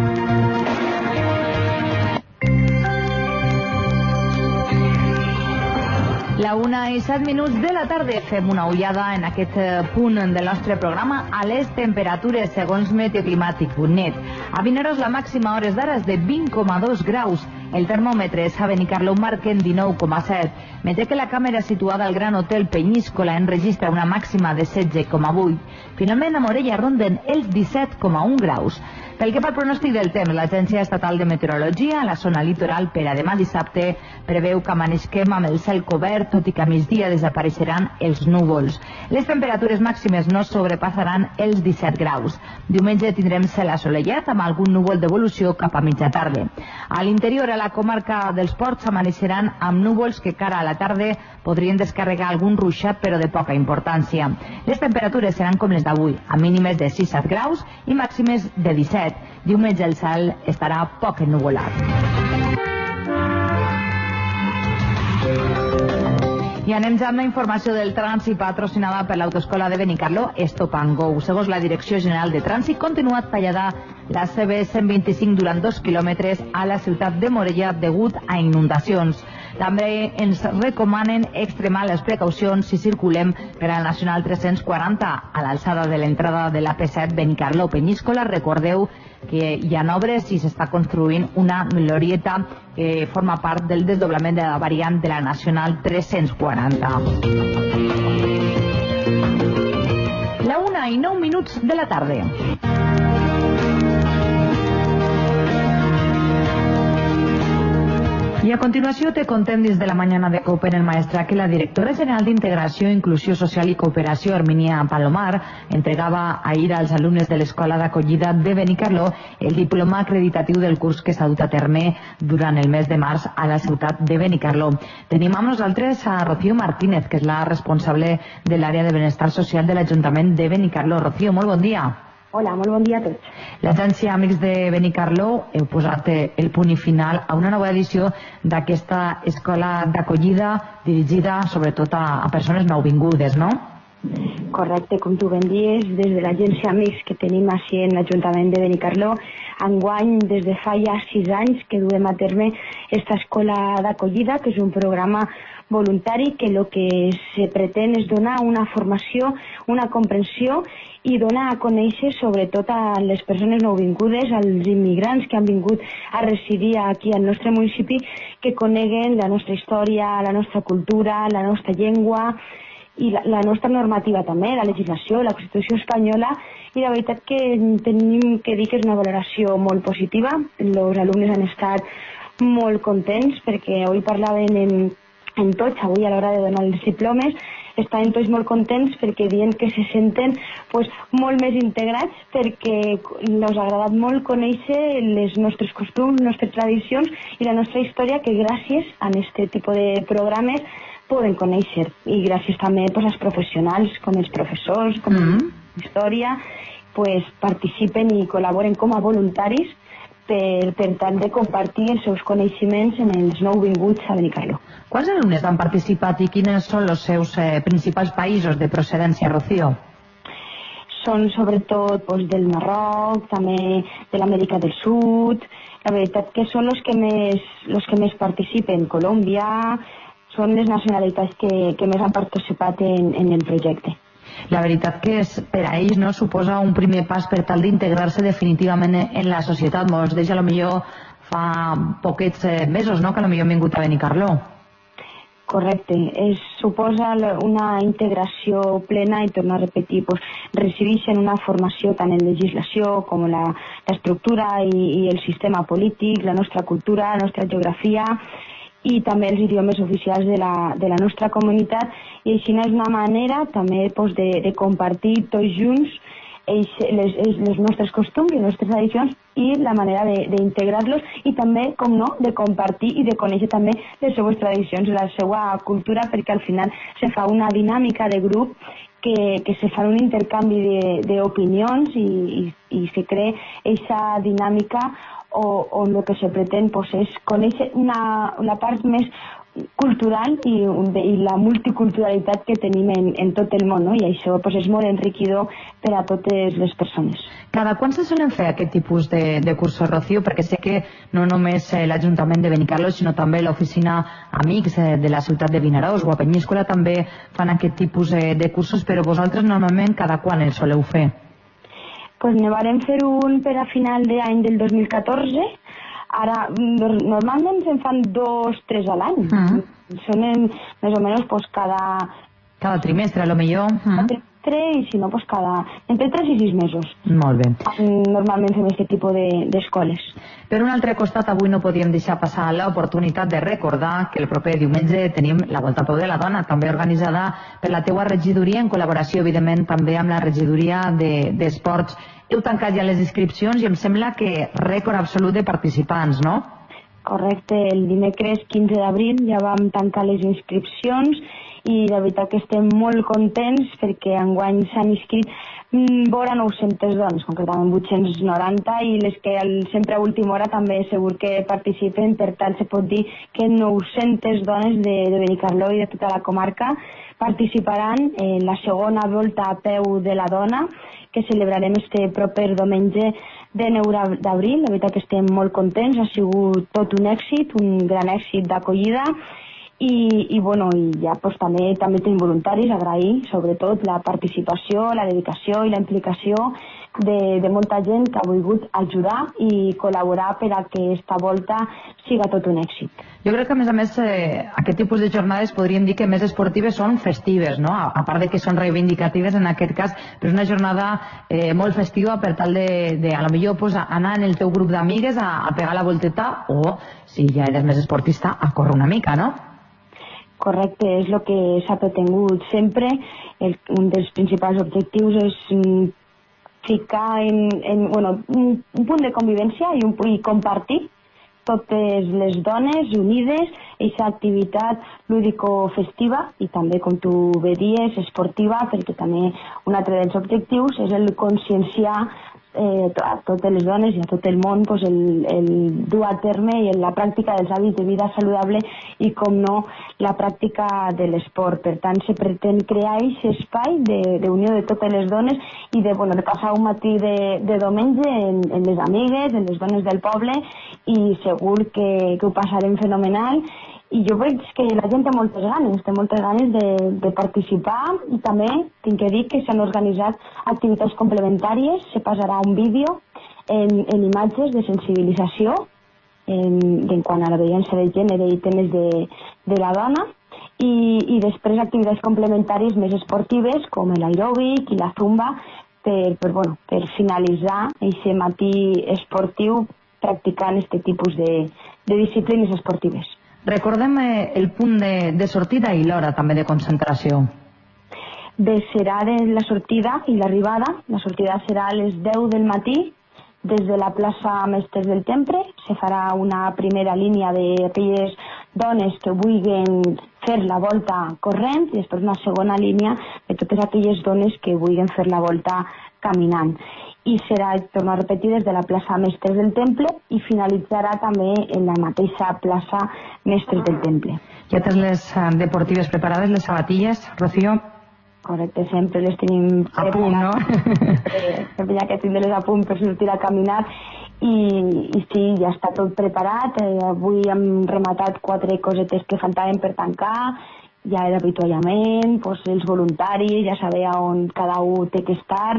La 1:07 de la tarda. Fem una ullada en aquest punt del nostre programa a les temperatures segons meteoclimàtic.net. A Vinaròs la màxima a hores d'ara és de 20,2 graus. El termòmetre a Benicarló marca en 19,7, mentre que la càmera situada al Gran Hotel Penyíscola enregistra una màxima de 16,8. Finalment, a Morella ronden els 17,1 graus. Pel que fa al pronòstic del temps, l'Agència Estatal de Meteorologia a la zona litoral per a demà dissabte preveu que amaneixem amb el cel cobert, tot i que a migdia desapareixeran els núvols. Les temperatures màximes no sobrepassaran els 17 graus. Diumenge tindrem cel assolellat amb algun núvol d'evolució cap a mitja tarda. A l'interior, a la comarca dels Ports, amaneixeran amb núvols que cara a la tarda podrien descarregar algun ruixat, però de poca importància. Les temperatures seran com les d'avui, a mínimes de 6-7 graus i màximes de 17. Diumenge el cel estarà poc ennuvolat. I anem ja amb la informació del trànsit patrocinada per l'Autoescola de Benicarló, Stop and Go. Segons la Direcció General de Trànsit, continua tallada la CB125 durant 2 quilòmetres a la ciutat de Morella degut a inundacions. També ens recomanen extremar les precaucions si circulem per al Nacional 340 a l'alçada de l'entrada de l'AP7 Benicarló Penyíscola. Recordeu que hi ha obres i s'està construint una glorieta que forma part del desdoblament de la variant de la Nacional 340. La 1:09 de la tarda. Y a continuación te contem des de la mañana de COPE en el Maestrat que la directora general d'Integració, Inclusió Social i Cooperació, Hermínia Palomar, entregava ahir als alumnes de l'Escola d'Acollida de Benicarló el diploma acreditatiu del curs que s'ha dut a terme durant el mes de març a la ciutat de Benicarló. Tenim amb nosaltres a Rocío Martínez, que és la responsable de l'àrea de benestar social de l'Ajuntament de Benicarló. Rocío, molt bon dia. Hola, molt bon dia a tots. L'Agència Amics de Benicarló heu posat el punt i final a una nova edició d'aquesta escola d'acollida dirigida sobretot a persones nouvingudes, no? Correcte, com tu ben dius, des de l'Agència Amics que tenim així en l'Ajuntament de Benicarló, enguany des de fa ja 6 anys que duem a terme esta escola d'acollida, que és un programa voluntari que el que se pretén és donar una formació, una comprensió i donar a conèixer sobretot a les persones nouvingudes, als immigrants que han vingut a residir aquí al nostre municipi, que coneguen la nostra història, la nostra cultura, la nostra llengua i la nostra normativa també, la legislació, la Constitució espanyola, i la veritat que tenim que dir que és una valoració molt positiva. Els alumnes han estat molt contents perquè avui parlaven en tots, avui a l'hora de donar els diplomes, estaven tots molt contents perquè diuen que se senten molt més integrats perquè els ha agradat molt conèixer els nostres costums, les nostres tradicions i la nostra història, que gràcies a aquest tipus de programes poden conèixer, i gràcies també als professionals com els professors, com història, participen i col·laboren com a voluntaris per tal de compartir els seus coneixements en els nouvinguts a Benicarló. Quants alumnes han participat i quins són els seus principals països de procedència, Rocío? Són sobretot del Marroc, també de l'Amèrica del Sud. La veritat que són els que més participen. Colòmbia, són les nacionalitats que més han participat en el projecte. La veritat que per a ells suposa un primer pas per tal d'integrar-se definitivament en la societat. Molts d'ells potser fa poquets mesos que potser han vingut a Benicarló. Correcte, suposa una integració plena i, torno a repetir, recibeixen una formació tant en legislació com l'estructura i el sistema polític, la nostra cultura, la nostra geografia i també els idiomes oficials de la nostra comunitat, i així és una manera també de compartir tots junts els nostres costums i les nostres tradicions i la manera d'integrar-los i també, com no, de compartir i de conèixer també les seues tradicions i la seva cultura, perquè al final se fa una dinàmica de grup que se fa un intercanvi d'opinions i se crea aquesta dinàmica on el que se pretén és conèixer una part més cultural i la multiculturalitat que tenim en tot el món, i això és molt enriquidor per a totes les persones. Cada quan se solen fer aquest tipus de cursos, Rocío? Perquè sé que no només l'Ajuntament de Benicarló, sinó també l'oficina Amics de la ciutat de Vinaròs o a Penyíscola també fan aquest tipus de cursos, però vosaltres normalment cada quan els soleu fer? Ne varem fer un per a final d'any del 2014. Ara, normalment se'n fan 2-3 a l'any. Són més o menys cada trimestre, a lo millor. Cada trimestre, i si no, entre 3 i 6 mesos. Molt bé. Normalment fem aquest tipus d'escoles. Per un altre costat, avui no podíem deixar passar l'oportunitat de recordar que el proper diumenge tenim la Volta al Peu de la Dona, també organitzada per la teua regidoria, en col·laboració, evidentment, també amb la regidoria d'Esports. Heu tancat ja les inscripcions i em sembla que rècord absolut de participants, no? Correcte, el dimecres 15 d'abril ja vam tancar les inscripcions i la veritat que estem molt contents perquè enguany s'han inscrit vora 900 dones, concretament 890, i les que sempre a última hora també segur que participen. Per tant, se pot dir que 900 dones de Benicarló i de tota la comarca participaran en la segona Volta a Peu de la Dona, que celebrarem este proper diumenge de 9 d'abril. La veritat que estem molt contents, ha sigut tot un èxit, un gran èxit d'acollida, i ja també tenim voluntaris, agrair sobretot la participació, la dedicació i la implicació de molta gent que ha volgut ajudar i col·laborar per a que esta volta siga tot un èxit. Jo crec que, a més, aquest tipus de jornades podríem dir que més esportives són festives, no? A part de que són reivindicatives en aquest cas, però és una jornada molt festiva per tal de a lo millor anar en el teu grup d'amigues a pegar la volteta o, si ja eres més esportista, a córrer una mica, no? Correcte, és el que s'ha pretengut sempre. Un dels principals objectius és ficar un punt de convivència i compartir totes les dones unides, aquesta activitat lúdico-festiva i també, com tu bé dies, esportiva, perquè també un altre dels objectius és el conscienciar a totes les dones i a tot el món el dur a terme i la pràctica dels hàbits de vida saludable i, com no, la pràctica de l'esport. Per tant, se pretén crear aquest espai d'unió de totes les dones i de passar un matí de diumenge en les amigues, en les dones del poble, i segur que ho passarem fenomenal. I jo veig que la gent té moltes ganes de participar, i també tinc que dir que s'han organitzat activitats complementàries. Se passarà un vídeo en imatges de sensibilització en quant a la violència de gènere i temes de la dona, i després activitats complementàries més esportives com l'aeròbic i la zumba per finalitzar aquest matí esportiu practicant aquest tipus de disciplines esportives. Recordem el punt de sortida i l'hora també de concentració. Bé, serà la sortida i l'arribada. La sortida serà a les 10 del matí des de la plaça Mestres del Temple. Se farà una primera línia d'aquelles dones que vulguin fer la volta corrent i després una segona línia de totes aquelles dones que vulguin fer la volta caminant. I serà, torno a repetir, des de la plaça Mestres del Temple i finalitzarà també en la mateixa plaça Mestres del Temple. Ja tens les deportives preparades, les sabatilles, Rocío? Correcte, sempre les tenim a punt, no? Sempre hi ha que tindre-les a punt per sortir a caminar i sí, ja està tot preparat. Avui hem rematat 4 cosetes que faltaven per tancar, ja d'avituallament, els voluntaris, ja saber on cada un té que estar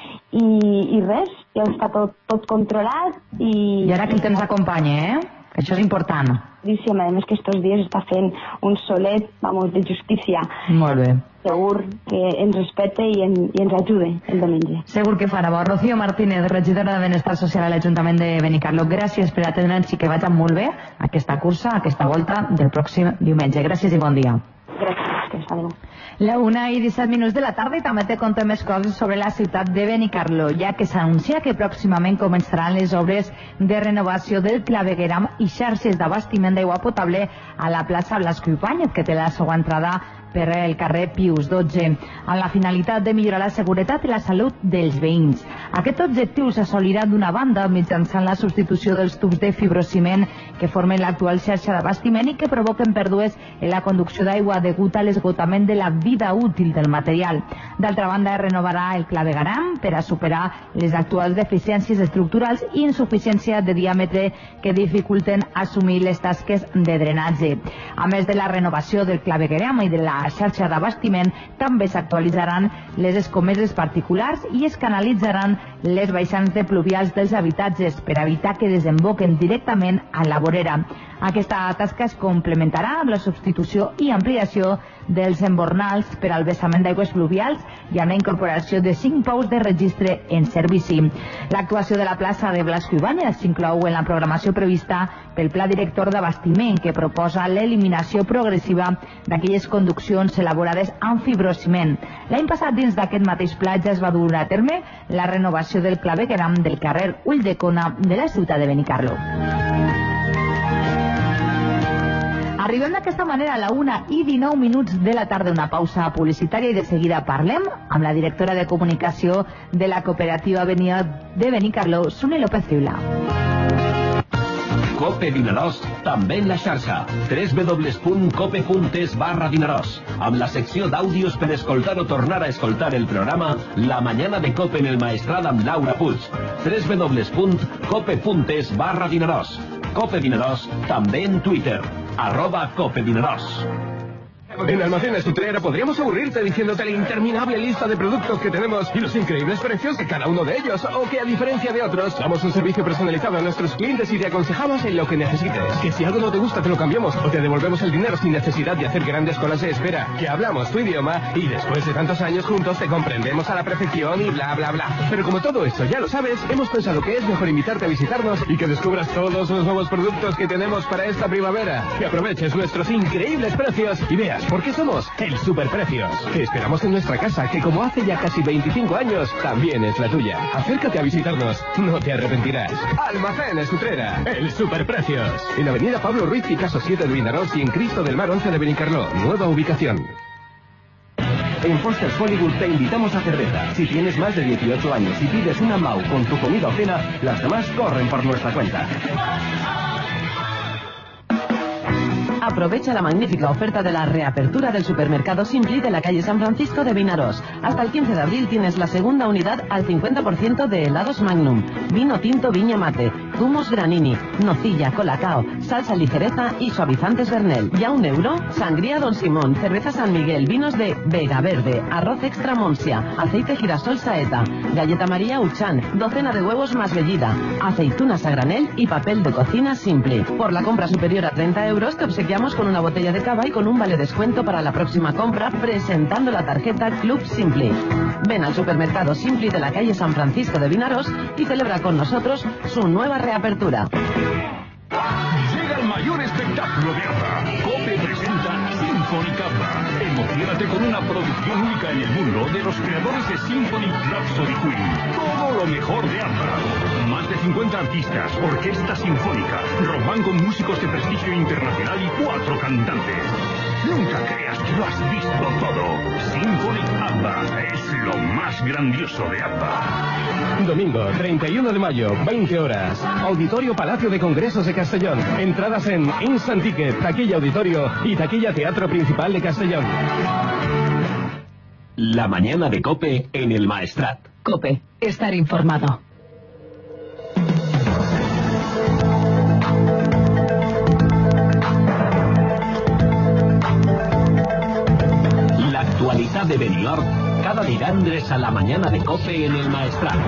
i res, ja està tot controlat. I ara que el temps acompanya, que això és important. Sí, a més que estos dies està fent un solet, de justícia. Molt bé. Segur que ens respecte i ens ajude el diumenge. Segur que farà bo. Rocío Martínez, regidora de Benestar Social a l'Ajuntament de Benicarló, gràcies per atendre'ns i que vagi molt bé aquesta cursa, aquesta volta del pròxim diumenge. Gràcies i bon dia. Gràcies, adéu. La 1:17 de la tarda i també te conté més coses sobre la ciutat de Benicarló, ja que s'anuncia que pròximament començaran les obres de renovació del clavegueram i xarxes d'abastiment d'aigua potable a la plaça Blasco Ibáñez, que té la seva entrada per el carrer Pius XII, amb la finalitat de millorar la seguretat i la salut dels veïns. Aquest objectiu s'assolirà d'una banda mitjançant la substitució dels tubs de fibrociment que formen l'actual xarxa d'abastiment i que provoquen pèrdues en la conducció d'aigua degut a l'esgotament de la vida útil del material. D'altra banda, es renovarà el clavegueram per a superar les actuals deficiències estructurals i insuficiència de diàmetre que dificulten assumir les tasques de drenatge. A més de la renovació del clavegueram i de la xarxa d'abastiment, també s'actualitzaran les escomeses particulars i es canalitzaran les baixants de pluvials dels habitatges per evitar que desemboquen directament a la vorera. Aquesta tasca es complementarà amb la substitució i ampliació dels embornals per al vessament d'aigües pluvials i amb la incorporació de 5 pous de registre en servici. L'actuació de la plaça de Blasco Ibáñez s'inclou en la programació prevista pel Pla Director d'Abastiment, que proposa l'eliminació progressiva d'aquelles conduccions elaborades amb fibrociment. L'any passat, dins d'aquest mateix pla, ja es va dur a terme la renovació del clavegueram del carrer Ulldecona de la ciutat de Benicarló. Arribem d'aquesta manera a la 1:19 de la tarda, una pausa publicitària i de seguida parlem amb la directora de comunicació de la cooperativa Avenida de Benicarló, Sune López Ciula. Cope Vinaròs, també en la xarxa, www.cope.es/Vinaròs, amb la secció d'àudios per escoltar o tornar a escoltar el programa La Mañana de Cope en el Maestrat amb Laura Puig, www.cope.es/Vinaròs. Cope Vinaròs, també en Twitter, @Cope Vinaròs. En Almacenes Utrera podríamos aburrirte diciéndote la interminable lista de productos que tenemos y los increíbles precios de cada uno de ellos, o que a diferencia de otros, damos un servicio personalizado a nuestros clientes y te aconsejamos en lo que necesites. Que si algo no te gusta te lo cambiamos o te devolvemos el dinero sin necesidad de hacer grandes colas de espera. Que hablamos tu idioma y después de tantos años juntos te comprendemos a la perfección y bla bla bla. Pero como todo esto ya lo sabes, hemos pensado que es mejor invitarte a visitarnos y que descubras todos los nuevos productos que tenemos para esta primavera. Que aproveches nuestros increíbles precios y veas por qué somos el Superprecios. Te esperamos en nuestra casa, que como hace ya casi 25 años, también es la tuya. Acércate a visitarnos, no te arrepentirás. Almacenes Utrera, el Superprecios. En Avenida Pablo Ruiz, Picasso 7 de Vinaròs y en Cristo del Mar 11 de Benicarló. Nueva ubicación. En Foster's Hollywood te invitamos a cerveza. Si tienes más de 18 años y pides una MAU con tu comida o cena, las demás corren por nuestra cuenta. Aprovecha la magnífica oferta de la reapertura del supermercado Simpli de la calle San Francisco de Vinaròs. Hasta el 15 de abril tienes la segunda unidad al 50% de helados Magnum, vino tinto Viña Mate, zumos Granini, nocilla, colacao, salsa ligereza y suavizantes Bernel. ¿Y a €1? Sangría Don Simón, cerveza San Miguel, vinos de Vega Verde, arroz extra Monsia, aceite girasol Saeta, galleta María Uchán, docena de huevos más bellida, aceitunas a granel y papel de cocina Simpli. Por la compra superior a €30 te obsequiamos premiamos con una botella de cava y con un vale descuento para la próxima compra presentando la tarjeta Club Simpli. Ven al supermercado Simpli de la calle San Francisco de Vinaros y celebra con nosotros su nueva reapertura. Llega el mayor espectáculo de ABBA. COPE presenta Sinfónica ABBA. Emocionate con una producción única en el mundo de los creadores de Symphonic Rhapsody Queen. Todo lo mejor de ABBA. Más de 50 artistas, orquesta sinfónica, rock con músicos de prestigio internacional y 4 cantantes. Nunca creas que lo has visto todo. Symphonic ABBA es lo más grandioso de ABBA. Domingo, 31 de mayo, 20 horas. Auditorio Palacio de Congresos de Castellón. Entradas en Instant Ticket, taquilla auditorio y taquilla Teatro Principal de Castellón. La mañana de COPE en el Maestrat. COPE, estar informado. L'actualitat de Benidorm cada divendres a la mañana de COPE en el Maestrat.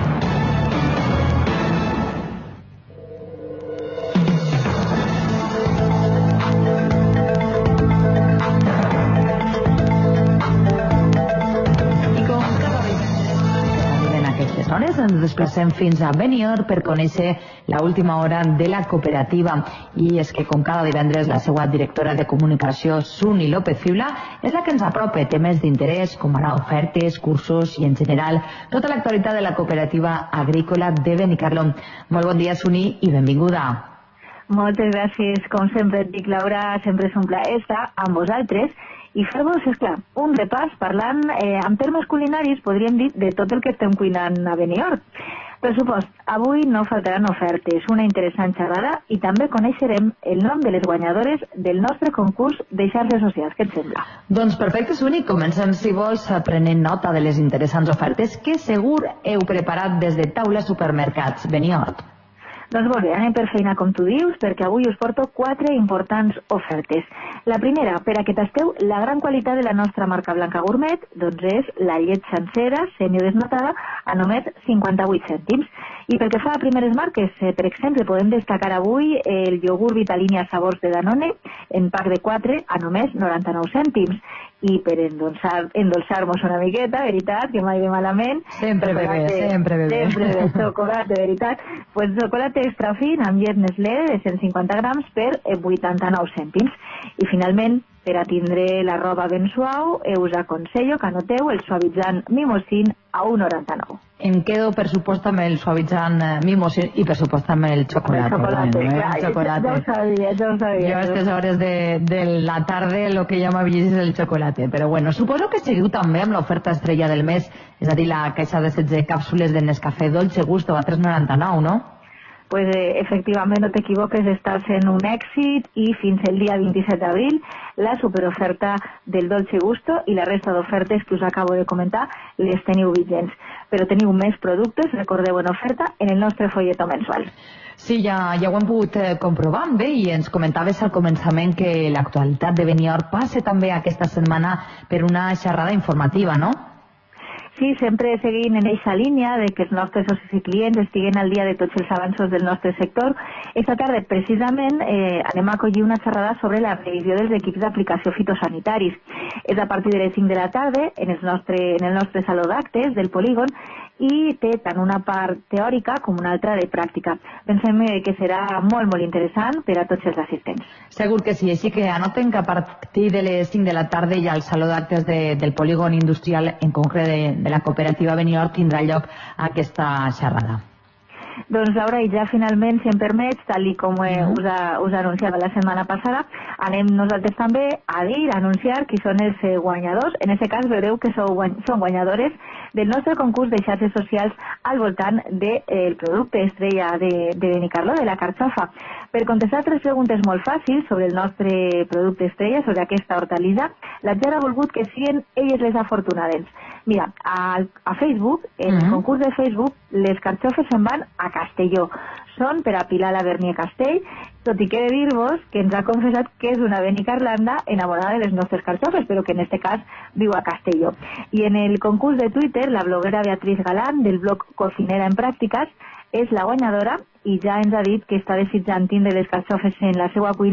Hores ens desplacem fins a Benidorm per conèixer l'última hora de la cooperativa. I és que, com cada divendres, la seva directora de comunicació, Suni López Fiula, és la que ens apropa temes d'interès, com ara ofertes, cursos i, en general, tota l'actualitat de la cooperativa agrícola de Benicarló. Molt bon dia, Suni, i benvinguda. Moltes gràcies. Com sempre et dic, Laura, sempre és un plaer estar amb vosaltres i fer-vos, esclar, un repàs parlant, en termes culinaris, podríem dir, de tot el que estem cuinant a Benidorm. Per supost, avui no faltaran ofertes, una interessant xerrada i també coneixerem el nom de les guanyadores del nostre concurs de xarxes socials. Què et sembla? Doncs perfecte, Suni. Comencem, si vols, prenent nota de les interessants ofertes que segur heu preparat des de Taula Supermercats Benidorm. Doncs molt bé, anem per feina com tu dius, perquè avui us porto 4 importants ofertes. La primera, per a que tasteu la gran qualitat de la nostra marca blanca gourmet, doncs és la llet sencera, semidesnatada, a només 58 cèntims. I pel que fa a primeres marques, per exemple, podem destacar avui el iogurt Vitalinia Sabors de Danone, en pack de 4, a només 99 cèntims. I per endolçar-nos una miqueta, veritat, que mai ve malament. Sempre bebé, sempre bebé. Sempre de xocolata, veritat. Pues xocolata extra fin amb llet Nestlé de 150 grams per 89 cèntims. I finalment, per a tindre la roba ben suau, us aconsello que anoteu el suavitzant Mimosin a 1,99. Em quedo, per supost, amb el suavitzant Mimosin i, per supost, amb el xocolata. El xocolata, ja ho sabia. Jo a aquestes hores de la tarda el que ja m'avies és el xocolata. Però bueno, suposo que seguiu també amb l'oferta estrella del mes, és a dir, la caixa de 16 càpsules de Nescafé Dolce Gusto a 3,99, no? Pues efectivament, no t'equivoques, està sent un èxit i fins el dia 27 d'abril la superoferta del Dolce Gusto i la resta d'ofertes que us acabo de comentar les teniu vigents. Però teniu més productes, recordeu, en oferta en el nostre folletó mensual. Sí, ja ho hem pogut comprovar bé i ens comentaves al començament que l'actualitat de Benidorm passa també aquesta setmana per una xerrada informativa, no? Sí, sempre seguint en aquesta línia de que els nostres socis i clients estiguen al dia de tots els avanços del nostre sector. Esta tarda, precisament, anem a acollir una xerrada sobre la revisió dels equips d'aplicació fitosanitaris. És a partir de les 5 de la tarda en el nostre saló d'actes del polígon i té tant una part teòrica com una altra de pràctica. Pensem que serà molt, molt interessant per a tots els assistents. Segur que sí, així que anoten que a partir de les 5 de la tarda ja al saló d'actes del polígon industrial, en concret de la cooperativa Benidorm, tindrà lloc aquesta xerrada. Doncs, Laura, i ja finalment, si em permets, tal com us anunciava la setmana passada, anem nosaltres també a anunciar qui són els guanyadors. En aquest cas veureu que són guanyadores del nostre concurs de xarxes socials al voltant del producte estrella de Benicarló, de la carxofa. Per contestar 3 preguntes molt fàcils sobre el nostre producte estrella, sobre aquesta hortalissa, la Ger ha volgut que siguin elles les afortunades. Mira, a Facebook, en el concurs de Facebook, les carxofes se'n van a Castelló. Són per a Pilar la Bernier Castell, tot i que he de dir-vos que ens ha confessat que és una benicarlanda enamorada de les nostres carxofes, però que en este cas viu a Castelló. I en el concurs de Twitter, la bloguera Beatriz Galán, del blog Cocinera en Pràctiques, és la guanyadora i ja ens ha dit que està desitjant tindre les carxofes en la seva cuina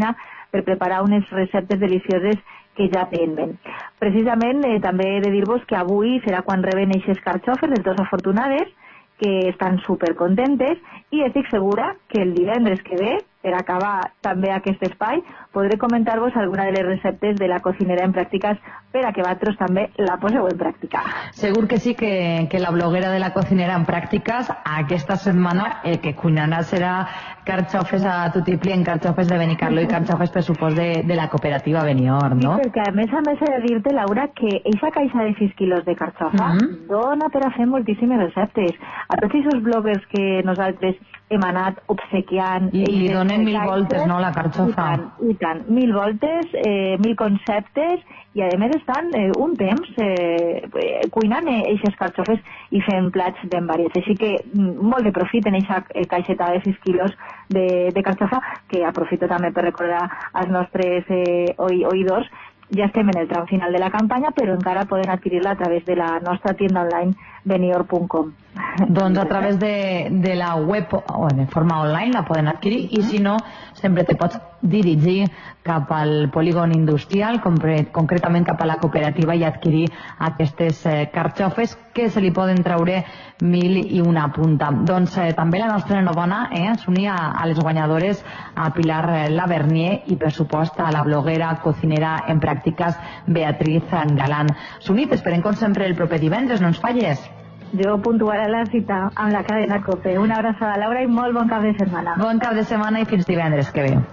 per preparar unes receptes delicioses que ja tenen. Precisament també he de dir-vos que avui serà quan reben eixes carxofes, les dues afortunades, que estan supercontentes, i estic segura que el divendres que ve, per acabar també aquest espai, podré comentar-vos alguna de les receptes de la cocinera en pràctiques per a que vosaltres també la poseu en pràctica. Segur que sí, que la bloguera de la cocinera en pràctiques aquesta setmana el que cuinarà serà carxofes a tutiplí, en carxofes de Benicarló i carxofes, per supòs, de la cooperativa Benior, no? Sí, perquè a més he de dir-te, Laura, que eixa caixa de 6 quilos de carxofa dona per a fer moltíssimes receptes. A tots aquests bloggers que nosaltres hem anat obsequiant... I li donen 1000 voltes, no, la carxofa? I tant, 1000 voltes, 1000 conceptes, i a més estan un temps cuinant aquestes carxofes i fent plats ben variats. Així que molt de profit en aquesta caixeta de 6 quilos de carxofa, que aprofito també per recordar als nostres oïdors. Ja estem en el tram final de la campanya, però encara poden adquirir-la a través de la nostra tienda online benior.com. Doncs a través de la web o de forma online la poden adquirir, i si no, sempre te pots dirigir cap al polígon industrial, concretament cap a la cooperativa, i adquirir aquestes carxofes que se li poden treure 1001 punta. Doncs també la nostra enhorabona s'unia a les guanyadores, a Pilar Lavernier i, per supost, a la bloguera cocinera en pràctiques Beatriz Galán. S'unit, esperem com sempre el proper divendres, no ens falles. Jo puntuaré la cita amb la cadena COPE. Una abraçada, Laura, i molt bon cap de setmana. Bon cap de setmana i fins divendres que ve.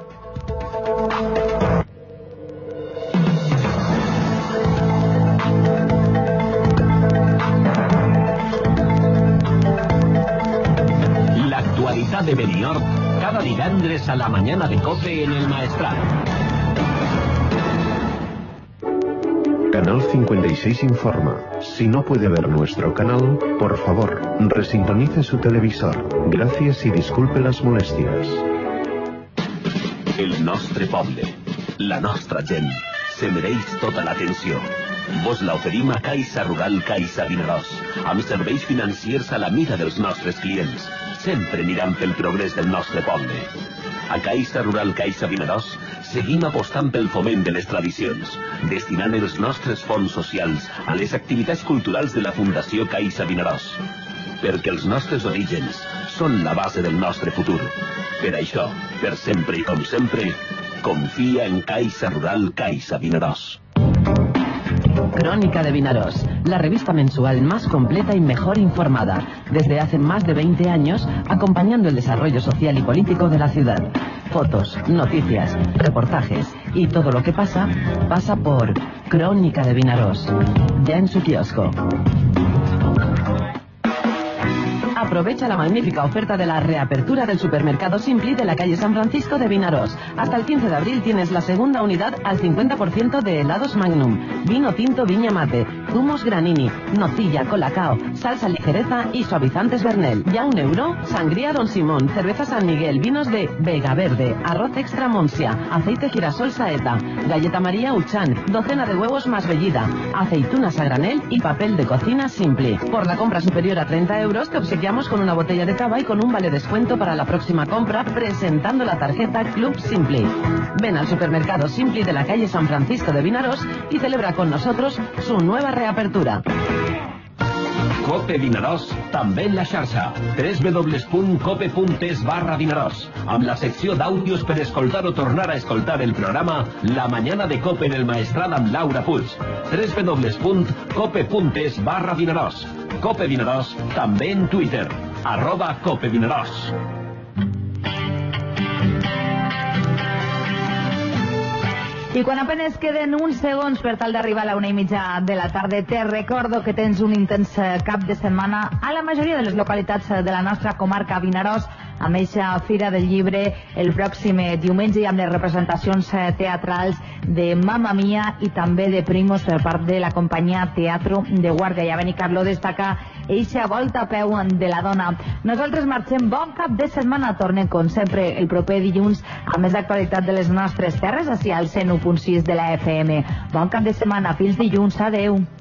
L'actualitat de Benior cada divendres a la mañana de COPE en el Maestrat. Canal 56 informa. Si no puede ver nuestro canal, por favor, resintonice su televisor. Gracias y disculpe las molestias. El nostre poble, la nostra gent, se mereix tota l'atenció. Vos l'oferim a Caixa Rural Caixa Vinaròs, amb serveis financiers a la mida dels nostres clients, sempre mirant pel progrés del nostre poble. A Caixa Rural Caixa Vinaròs seguim apostant pel foment de les tradicions, destinant els nostres fons socials a les activitats culturals de la Fundació Caixa Vinaròs. Perquè els nostres orígens són la base del nostre futur. Per això, per sempre i com sempre, confía en Caixa Rural Caixa Vinaròs. Crónica de Vinaròs, la revista mensual más completa y mejor informada, desde hace más de 20 años, acompañando el desarrollo social y político de la ciudad. Fotos, noticias, reportajes y todo lo que pasa, pasa por Crónica de Vinaròs, ya en su kiosco. Aprovecha la magnífica oferta de la reapertura del supermercado Simpli de la calle San Francisco de Vinaròs. Hasta el 15 de abril tienes la segunda unidad al 50% de helados Magnum, vino tinto Viña Mate, zumos Granini, nocilla, colacao, salsa ligereza y suavizantes Bernel. Ya €1, sangría Don Simón, cerveza San Miguel, vinos de Vega Verde, arroz extra Monsia, aceite girasol Saeta, galleta María Uchán, docena de huevos más bellida, aceitunas a granel y papel de cocina Simpli. Por la compra superior a 30 euros te obsequiamos con una botella de cava y con un vale descuento para la próxima compra presentando la tarjeta Club Simpli. Ven al supermercado Simpli de la calle San Francisco de Vinaròs y celebra con nosotros su nueva reapertura. COPE Vinaròs, també en la xarxa, www.cope.es/Vinaròs, amb la secció d'àudios per escoltar o tornar a escoltar el programa La Mañana de COPE en el Maestrat amb Laura Puig, www.cope.es/Vinaròs. COPE Vinaròs, també en Twitter, @COPE Vinaròs. I quan apenas queden uns segons per tal d'arribar a la 1:30 de la tarda, te recordo que tens un intens cap de setmana a la majoria de les localitats de la nostra comarca Vinaròs, amb eixa Fira del Llibre el pròxim diumenge i amb les representacions teatrals de Mamma Mia i també de Primos per part de la companyia Teatro de Guàrdia. I a Benicarló destaca eixa volta a peu de la dona. Nosaltres marxem, bon cap de setmana, tornem com sempre el proper dilluns amb més actualitat de les nostres terres, així al 101.6 de la FM. Bon cap de setmana, fins dilluns, adeu.